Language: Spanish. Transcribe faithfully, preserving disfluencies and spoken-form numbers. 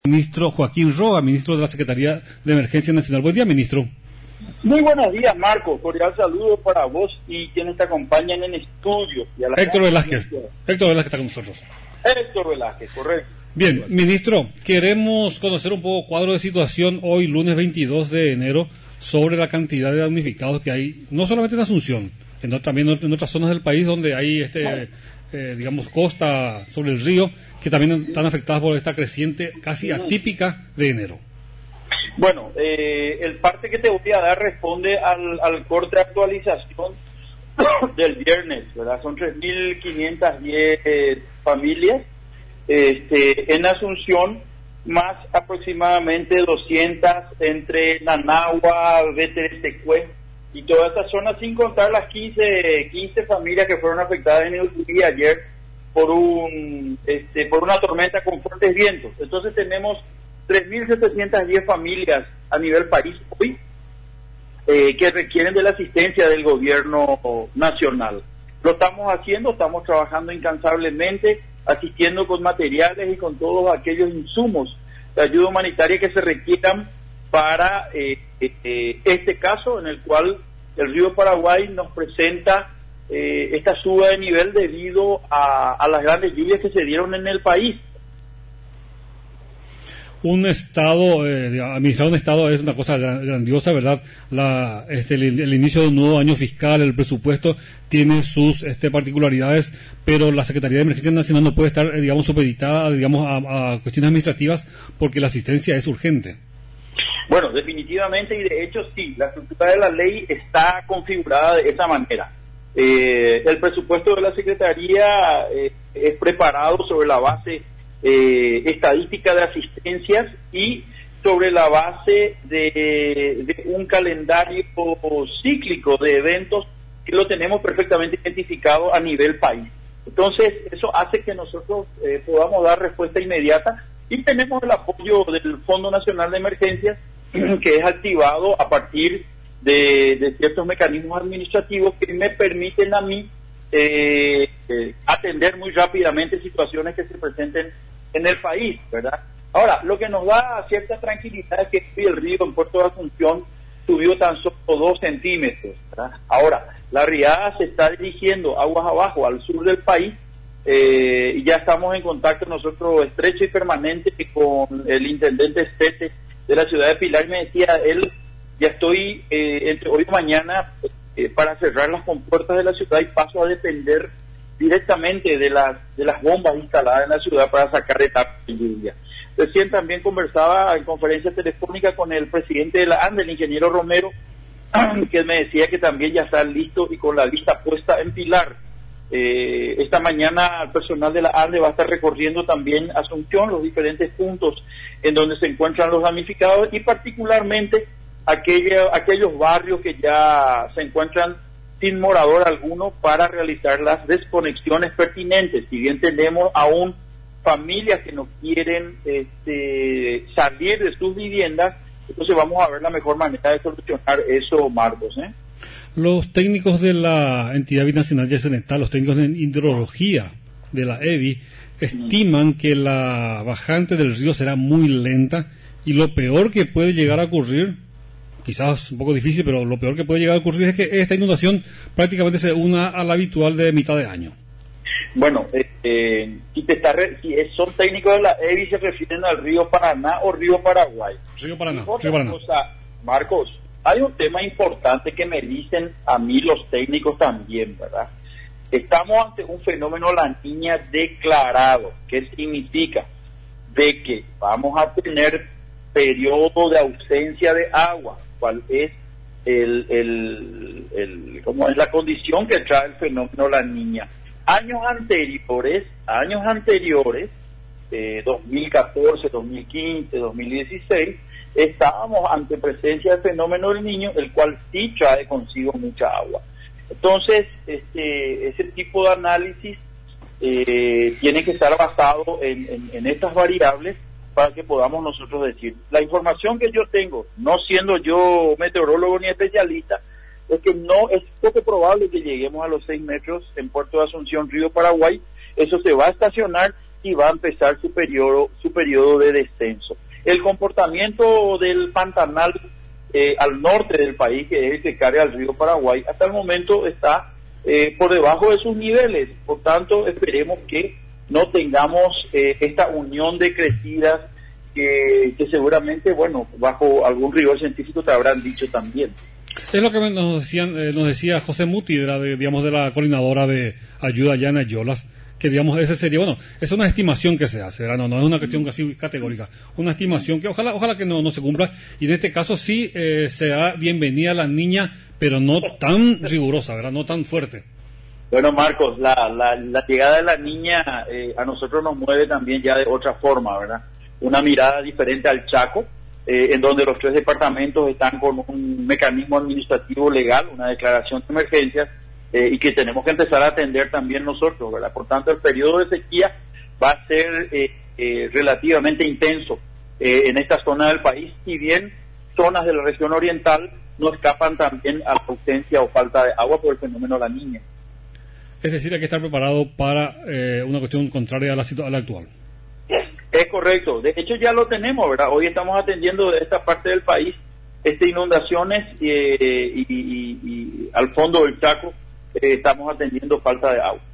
Ministro Joaquín Roa, ministro de la Secretaría de Emergencia Nacional. Buen día, ministro. Muy buenos días, Marco. Cordial saludo para vos y quienes te acompañan en estudio. Y a la Héctor Velázquez. Héctor Velázquez está con nosotros. Héctor Velázquez, correcto. Bien, ministro, queremos conocer un poco cuadro de situación hoy, lunes veintidós de enero, sobre la cantidad de damnificados que hay, no solamente en Asunción, sino también en otras zonas del país donde hay, este, eh, digamos, costa sobre el río, que también están afectadas por esta creciente casi atípica de enero. Bueno, eh, el parte que te voy a dar responde al, al corte de actualización del viernes, ¿verdad? Son tres mil quinientas diez eh, familias este, en Asunción, más aproximadamente doscientas entre Nanagua, Beteresecue y toda esta zona, sin contar las quince, quince familias que fueron afectadas en el día ayer por un este, por una tormenta con fuertes vientos. Entonces tenemos tres mil setecientas diez familias a nivel país hoy eh, que requieren de la asistencia del gobierno nacional. Lo estamos haciendo, estamos trabajando incansablemente, asistiendo con materiales y con todos aquellos insumos de ayuda humanitaria que se requieran para eh, eh, este caso en el cual el río Paraguay nos presenta eh, esta suba de nivel debido a, a las grandes lluvias que se dieron en el país. Un estado, eh, administrar un estado es una cosa gran, grandiosa, ¿verdad? La, este, el, el inicio de un nuevo año fiscal, el presupuesto tiene sus este, particularidades, pero la Secretaría de Emergencia Nacional no puede estar, eh, digamos, supeditada, digamos, a, a cuestiones administrativas porque la asistencia es urgente. Bueno, definitivamente, y de hecho sí, la estructura de la ley está configurada de esa manera. Eh, el presupuesto de la Secretaría eh, es preparado sobre la base Eh, estadística de asistencias y sobre la base de, de un calendario cíclico de eventos que lo tenemos perfectamente identificado a nivel país. Entonces, eso hace que nosotros eh, podamos dar respuesta inmediata y tenemos el apoyo del Fondo Nacional de Emergencias que es activado a partir de, de ciertos mecanismos administrativos que me permiten a mí eh, eh, atender muy rápidamente situaciones que se presenten en el país, ¿verdad? Ahora, lo que nos da cierta tranquilidad es que el río en Puerto de Asunción subió tan solo dos centímetros, ¿verdad? Ahora, la riada se está dirigiendo aguas abajo al sur del país eh, y ya estamos en contacto nosotros estrecho y permanente con el intendente Estete de la ciudad de Pilar y me decía, él, ya estoy eh, entre hoy y mañana eh, para cerrar las compuertas de la ciudad y paso a depender directamente de las de las bombas instaladas en la ciudad para sacar etapas de lluvia. Recién también conversaba en conferencia telefónica con el presidente de la ANDE, el ingeniero Romero, que me decía que también ya está listo y con la vista puesta en Pilar. Eh, esta mañana el personal de la ANDE va a estar recorriendo también Asunción, los diferentes puntos en donde se encuentran los damnificados y particularmente aquella, aquellos barrios que ya se encuentran sin morador alguno para realizar las desconexiones pertinentes. Si bien tenemos aún familias que no quieren este, salir de sus viviendas, entonces vamos a ver la mejor manera de solucionar eso, Marcos, ¿eh? Los técnicos de la entidad binacional de Senetal, los técnicos en hidrología de la E B I, estiman que la bajante del río será muy lenta y lo peor que puede llegar a ocurrir, quizás un poco difícil, pero lo peor que puede llegar a ocurrir es que esta inundación prácticamente se una a la habitual de mitad de año. Bueno, eh, eh, si, te está re, si son técnicos de la E B I, se refieren al río Paraná o río Paraguay. Río Paraná, otra río Paraná. Cosa, Marcos, hay un tema importante que me dicen a mí los técnicos también, ¿verdad? Estamos ante un fenómeno La Niña declarado, que significa de que vamos a tener periodo de ausencia de agua, cuál es el, el, el cómo es la condición que trae el fenómeno La Niña. Años anteriores, años anteriores, eh, dos mil catorce, dos mil quince, dos mil dieciséis, estábamos ante presencia del fenómeno del Niño, el cual sí trae consigo mucha agua. Entonces, este, ese tipo de análisis eh, tiene que estar basado en, en, en estas variables para que podamos nosotros decir. La información que yo tengo, no siendo yo meteorólogo ni especialista, es que no es poco probable que lleguemos a los seis metros en Puerto de Asunción, Río Paraguay. Eso se va a estacionar y va a empezar su periodo, su periodo de descenso. El comportamiento del Pantanal eh, al norte del país, que es el que carga al río Paraguay, hasta el momento está eh, por debajo de sus niveles. Por tanto, esperemos que no tengamos eh, esta unión de crecidas que, que seguramente, bueno, bajo algún rigor científico te habrán dicho también. Es lo que nos decían, eh, nos decía José Muti, de la, de, digamos, de la coordinadora de Ayuda Llana Yolas, que digamos ese sería, bueno, es una estimación que se hace, ¿verdad? No, no es una cuestión casi categórica, una estimación que ojalá ojalá que no, no se cumpla, y en este caso sí eh, será bienvenida la niña, pero no tan rigurosa, ¿verdad? No tan fuerte. Bueno, Marcos, la, la, la llegada de la niña eh, a nosotros nos mueve también ya de otra forma, ¿verdad? Una mirada diferente al Chaco, eh, en donde los tres departamentos están con un mecanismo administrativo legal, una declaración de emergencias, Eh, y que tenemos que empezar a atender también nosotros, ¿verdad? Por tanto, el periodo de sequía va a ser eh, eh, relativamente intenso eh, en esta zona del país, y bien zonas de la región oriental no escapan también a la ausencia o falta de agua por el fenómeno de la Niña. Es decir, hay que estar preparado para eh, una cuestión contraria a la, a la actual. Es correcto, de hecho ya lo tenemos, ¿verdad? Hoy estamos atendiendo de esta parte del país este, inundaciones eh, y, y, y, y al fondo del Chaco. Eh, estamos atendiendo falta de agua.